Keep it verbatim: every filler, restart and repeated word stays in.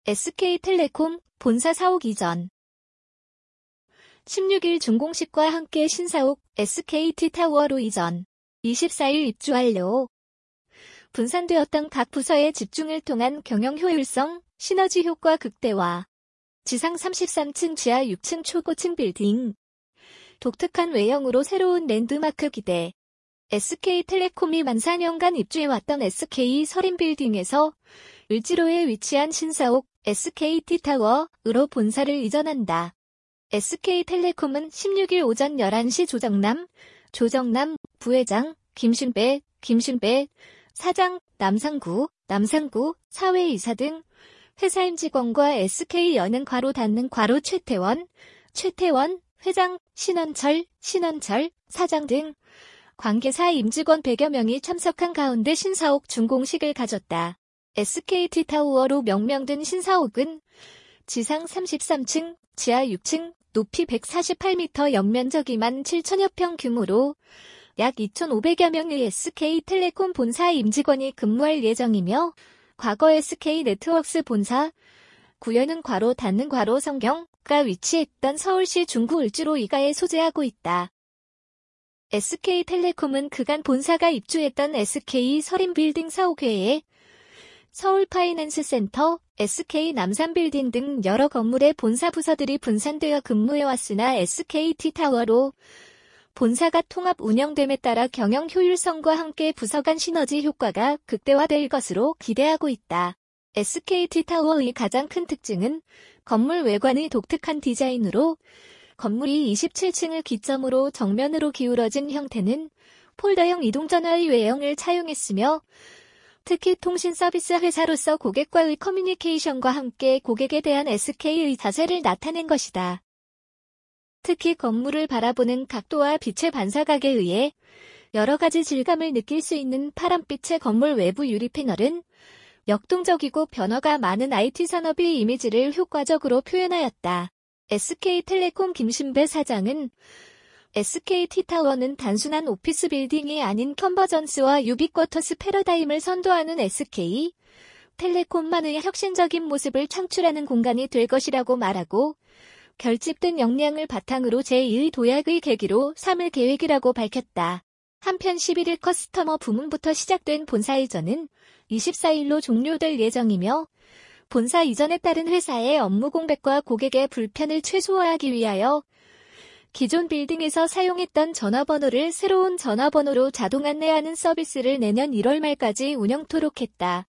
에스케이텔레콤 본사 사옥 이전. 십육 일 준공식과 함께 신사옥 에스케이티타워로 이전. 이십사 일 입주 완료. 분산되었던 각 부서의 집중을 통한 경영 효율성, 시너지 효과 극대화. 지상 삼십삼 층 지하 육 층 초고층 빌딩. 독특한 외형으로 새로운 랜드마크 기대. 에스케이텔레콤이 만 사 년간 입주해왔던 에스케이 서린빌딩에서 을지로에 위치한 신사옥 에스케이티타워로 본사를 이전한다. 에스케이텔레콤은 십육 일 오전 열한 시 조정남, 조정남 부회장, 김신배, 김신배 사장, 남상구, 남상구 사회이사 등 회사 임직원과 에스케이연은 괄호 닫는 괄호 최태원, 최태원 회장, 신원철, 신원철 사장 등 관계사 임직원 백여 명이 참석한 가운데 신사옥 준공식을 가졌다. 에스케이티타워로 명명된 신사옥은 지상 삼십삼 층, 지하 육 층, 높이 백사십팔 미터, 연면적이 만 칠천여 평 규모로 약 이천오백여 명의 에스케이텔레콤 본사 임직원이 근무할 예정이며 과거 에스케이네트워크스 본사, 구현은 괄호 닫는 괄호 성경가 위치했던 서울시 중구 을지로 이가에 소재하고 있다. 에스케이텔레콤은 그간 본사가 입주했던 에스케이 서린빌딩 사옥 외에 서울파이낸스센터, 에스케이 남산빌딩 등 여러 건물의 본사 부서들이 분산되어 근무해왔으나 에스케이티타워로 본사가 통합 운영됨에 따라 경영 효율성과 함께 부서 간 시너지 효과가 극대화될 것으로 기대하고 있다. 에스케이티타워의 가장 큰 특징은 건물 외관의 독특한 디자인으로 건물이 이십칠 층을 기점으로 정면으로 기울어진 형태는 폴더형 이동전화의 외형을 차용했으며 특히 통신 서비스 회사로서 고객과의 커뮤니케이션과 함께 고객에 대한 에스케이의 자세를 나타낸 것이다. 특히 건물을 바라보는 각도와 빛의 반사각에 의해 여러 가지 질감을 느낄 수 있는 파란빛의 건물 외부 유리 패널은 역동적이고 변화가 많은 아이티 산업의 이미지를 효과적으로 표현하였다. 에스케이텔레콤 김신배 사장은 에스케이티타워는 단순한 오피스 빌딩이 아닌 컨버전스와 유비쿼터스 패러다임을 선도하는 에스케이 텔레콤만의 혁신적인 모습을 창출하는 공간이 될 것이라고 말하고 결집된 역량을 바탕으로 제이의 도약의 계기로 삼을 계획이라고 밝혔다. 한편 십일 일 커스터머 부문부터 시작된 본사 이전은 이십사 일로 종료될 예정이며 본사 이전에 따른 회사의 업무 공백과 고객의 불편을 최소화하기 위하여 기존 빌딩에서 사용했던 전화번호를 새로운 전화번호로 자동 안내하는 서비스를 내년 일월 말까지 운영토록 했다.